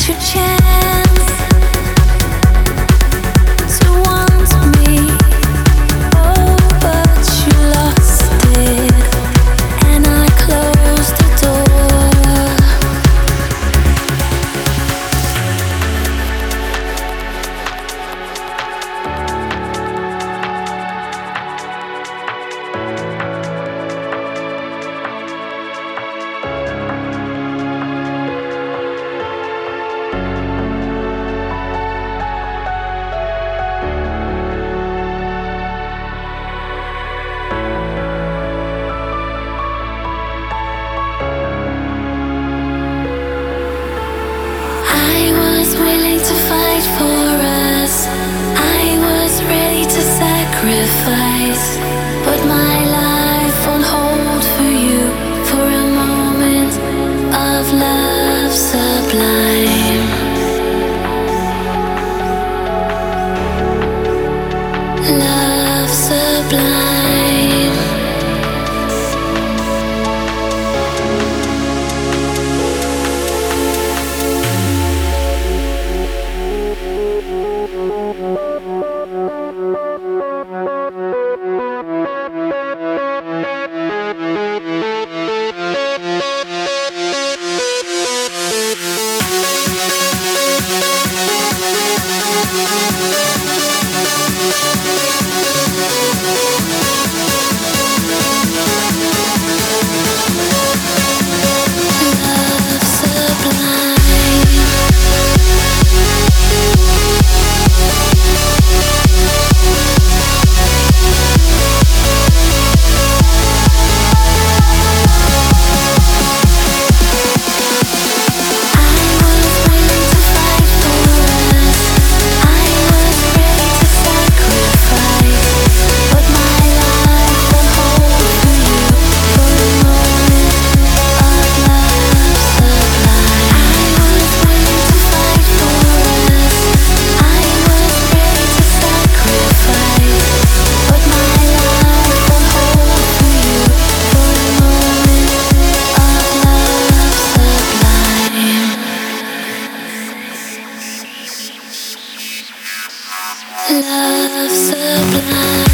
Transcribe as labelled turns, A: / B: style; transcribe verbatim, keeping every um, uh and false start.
A: your chance to want me, oh, but you lost it, and I closed the door. I was willing to fight for us. I was ready to sacrifice. Put my life on hold for you, for a moment of love sublime. Love sublime. Love sublime.